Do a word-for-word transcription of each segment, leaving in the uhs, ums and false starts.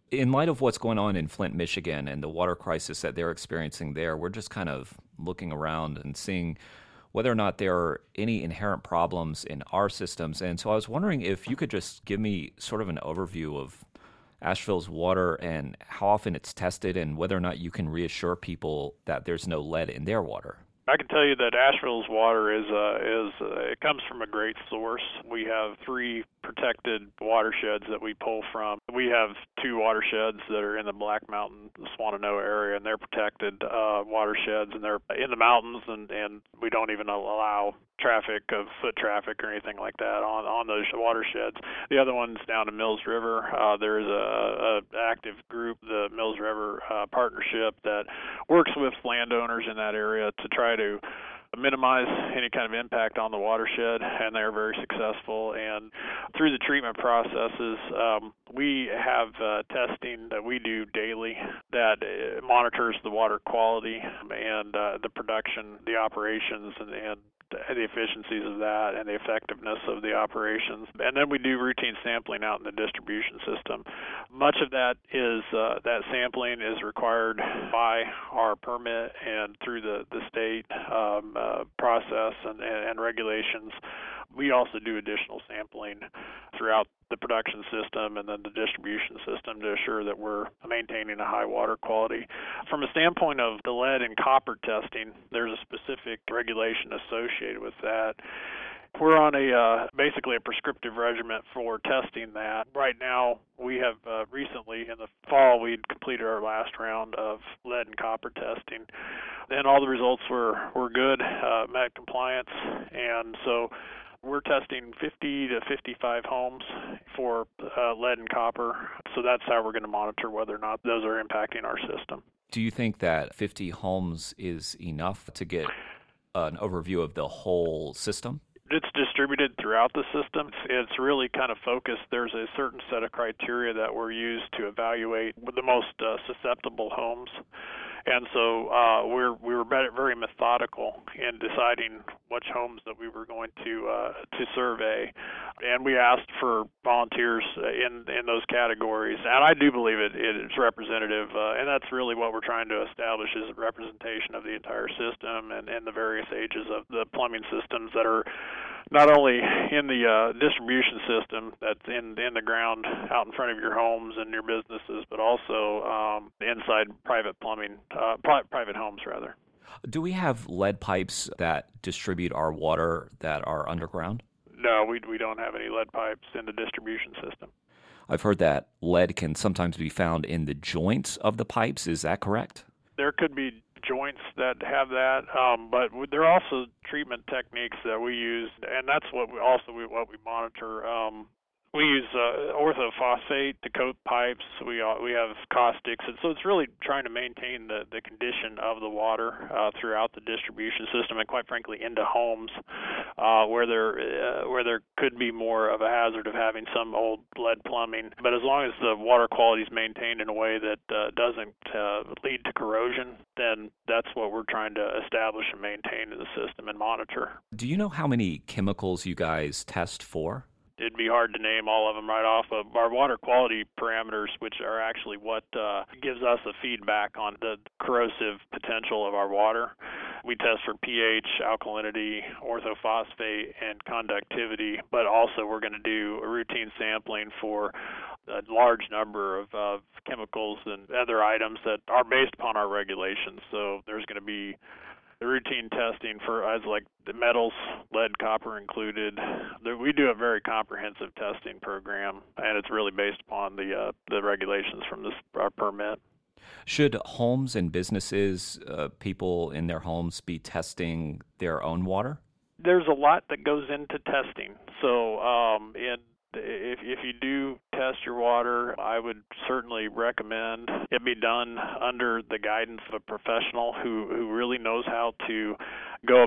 In light of what's going on in Flint, Michigan, and the water crisis that they're experiencing there, we're just kind of looking around and seeing whether or not there are any inherent problems in our systems. And so I was wondering if you could just give me sort of an overview of Asheville's water and how often it's tested and whether or not you can reassure people that there's no lead in their water. I can tell you that Asheville's water is uh, is uh, it comes from a great source. We have three protected watersheds that we pull from. We have two watersheds that are in the Black Mountain, Swannanoa area, and they're protected uh, watersheds, and they're in the mountains, and, and we don't even allow traffic of foot traffic or anything like that on on those watersheds. The other one's down in Mills River. Uh, there is a, a active group, the Mills River uh, Partnership, that works with landowners in that area to try to minimize any kind of impact on the watershed, and they're very successful. And through the treatment processes, um, we have uh, testing that we do daily that uh, monitors the water quality and uh, the production, the operations, and, and the efficiencies of that and the effectiveness of the operations. And then we do routine sampling out in the distribution system. Much of that is uh, that sampling is required by our permit and through the, the state um, uh, process and, and, and regulations. We also do additional sampling throughout the production system and then the distribution system to assure that we're maintaining a high water quality. From a standpoint of the lead and copper testing, there's a specific regulation associated with that. We're on a uh, basically a prescriptive regimen for testing that. Right now, we have uh, recently, in the fall, we'd completed our last round of lead and copper testing. And all the results were, were good, uh, met compliance, and so we're testing fifty to fifty-five homes for uh, lead and copper, so that's how we're going to monitor whether or not those are impacting our system. Do you think that fifty homes is enough to get an overview of the whole system? It's distributed throughout the system. It's, it's really kind of focused. There's a certain set of criteria that were used to evaluate the most uh, susceptible homes. And so uh, we're, we were very methodical in deciding which homes that we were going to uh, to survey, and we asked for volunteers in in those categories. And I do believe it, it is representative, uh, and that's really what we're trying to establish is a representation of the entire system and, and the various ages of the plumbing systems that are not only in the uh, distribution system that's in in the ground out in front of your homes and your businesses, but also um, inside private plumbing, uh, pri- private homes rather. Do we have lead pipes that distribute our water that are underground? No, we we don't have any lead pipes in the distribution system. I've heard that lead can sometimes be found in the joints of the pipes. Is that correct? There could be joints that have that, um, but there are also treatment techniques that we use, and that's what we also we, what we monitor. Um, we use uh, orthophosphate to coat pipes. We uh, we have caustics, and so it's really trying to maintain the, the condition of the water uh, throughout the distribution system, and quite frankly into homes uh, where there uh, where there could be more of a hazard of having some old lead plumbing. But as long as the water quality is maintained in a way that uh, doesn't uh, lead to corrosion, then that's what we're trying to establish and maintain in the system and monitor. Do you know how many chemicals you guys test for? It'd be hard to name all of them right off of our water quality parameters, which are actually what uh, gives us a feedback on the corrosive potential of our water. We test for pH, alkalinity, orthophosphate, and conductivity, but also we're going to do a routine sampling for a large number of uh, chemicals and other items that are based upon our regulations. So there's going to be the routine testing for as like the metals, lead, copper included. We do a very comprehensive testing program, and it's really based upon the uh, the regulations from this our permit. Should homes and businesses, uh, people in their homes, be testing their own water? There's a lot that goes into testing. So um, in If if you do test your water, I would certainly recommend it be done under the guidance of a professional who, who really knows how to go about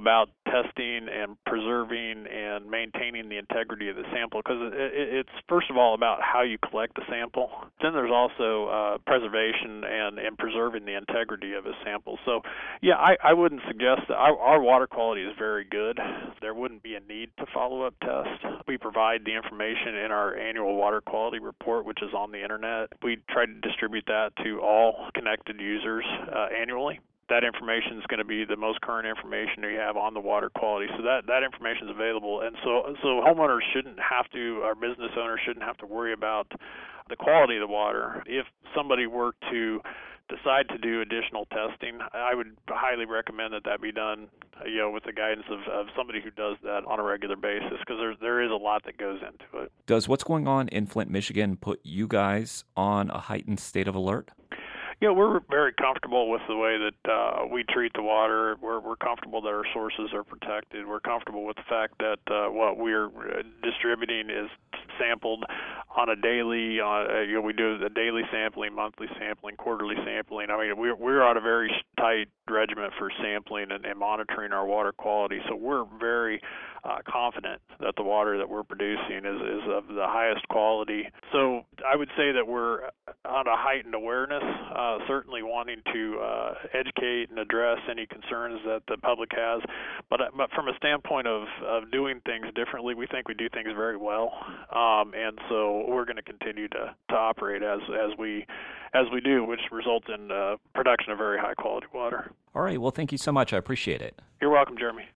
testing and preserving and maintaining the integrity of the sample, because it, it, it's first of all about how you collect the sample. Then there's also uh, preservation and, and preserving the integrity of a sample. So, yeah, I, I wouldn't suggest that our, our water quality is very good. There wouldn't be a need to follow-up test. We provide the information in our annual water quality report, which is on the internet. We try to distribute that to all connected users uh, annually. That information is going to be the most current information we have on the water quality. So that, that information is available. And so so homeowners shouldn't have to, our business owners shouldn't have to worry about the quality of the water. If somebody were to decide to do additional testing, I would highly recommend that that be done, you know, with the guidance of, of somebody who does that on a regular basis, because there, there is a lot that goes into it. Does what's going on in Flint, Michigan put you guys on a heightened state of alert? Yeah, we're very comfortable with the way that uh, we treat the water. We're, we're comfortable that our sources are protected. We're comfortable with the fact that uh, what we're distributing is sampled on a daily, uh, you know, we do a daily sampling, monthly sampling, quarterly sampling. I mean, we're, we're on a very tight regimen for sampling and, and monitoring our water quality. So we're very uh, confident that the water that we're producing is, is of the highest quality. So I would say that we're on a heightened awareness, uh, certainly wanting to uh, educate and address any concerns that the public has. But, but from a standpoint of, of doing things differently, we think we do things very well. Um, and so we're going to continue to, to operate as, as we as we do, which results in uh, production of very high quality water. All right. Well, thank you so much. I appreciate it. You're welcome, Jeremy.